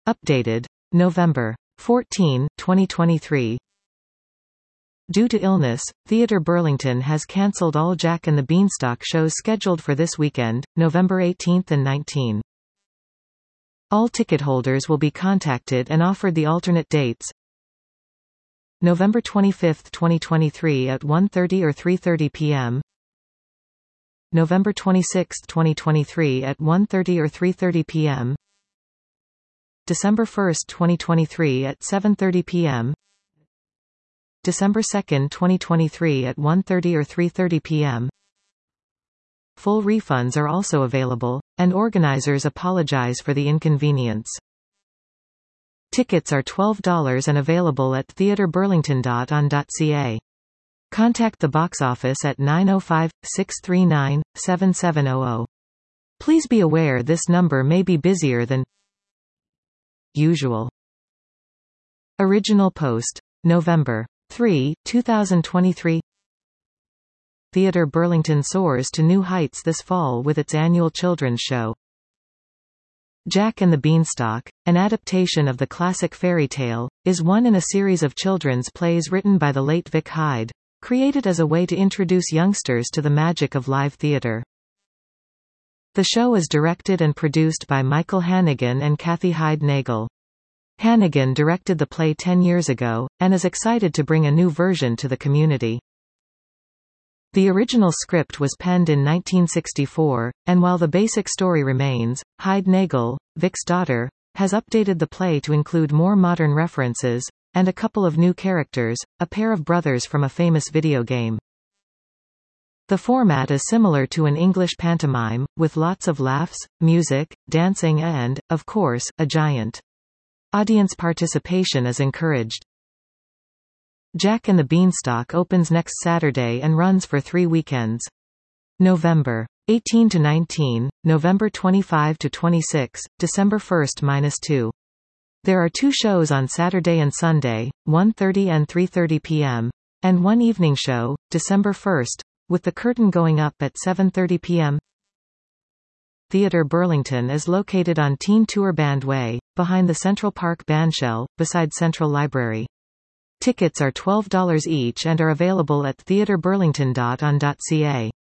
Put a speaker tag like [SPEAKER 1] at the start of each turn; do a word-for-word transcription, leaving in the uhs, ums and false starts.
[SPEAKER 1] Updated. November fourteenth, twenty twenty-three. Due to illness, Theatre Burlington has cancelled all Jack and the Beanstalk shows scheduled for this weekend, November eighteenth and nineteenth. All ticket holders will be contacted and offered the alternate dates. November twenty-fifth, twenty twenty-three at one thirty or three thirty p m November twenty-sixth, twenty twenty-three at one thirty or three thirty p m December first, twenty twenty-three at seven thirty p m December second, twenty twenty-three at one thirty or three thirty p m Full refunds are also available, and organizers apologize for the inconvenience. Tickets are twelve dollars and available at theatre burlington dot on dot c a. Contact the box office at nine oh five, six three nine, seven seven zero zero. Please be aware this number may be busier than usual. Original post. November third, two thousand twenty-three. Theatre Burlington soars to new heights this fall with its annual children's show. Jack and the Beanstalk, an adaptation of the classic fairy tale, is one in a series of children's plays written by the late Vic Hyde, created as a way to introduce youngsters to the magic of live theatre. The show is directed and produced by Michael Hannigan and Kathy Hyde-Nagel. Hannigan directed the play ten years ago, and is excited to bring a new version to the community. The original script was penned in nineteen sixty-four, and while the basic story remains, Hyde-Nagel, Vic's daughter, has updated the play to include more modern references, and a couple of new characters, a pair of brothers from a famous video game. The format is similar to an English pantomime, with lots of laughs, music, dancing and, of course, a giant. Audience participation is encouraged. Jack and the Beanstalk opens next Saturday and runs for three weekends. November eighteenth to nineteenth, November twenty-fifth to twenty-sixth, December first to second. There are two shows on Saturday and Sunday, one thirty and three thirty p m, and one evening show, December first, with the curtain going up at seven thirty p m Theatre Burlington is located on Teen Tour Band Way, behind the Central Park Bandshell, beside Central Library. Tickets are twelve dollars each and are available at theatre burlington dot on dot c a.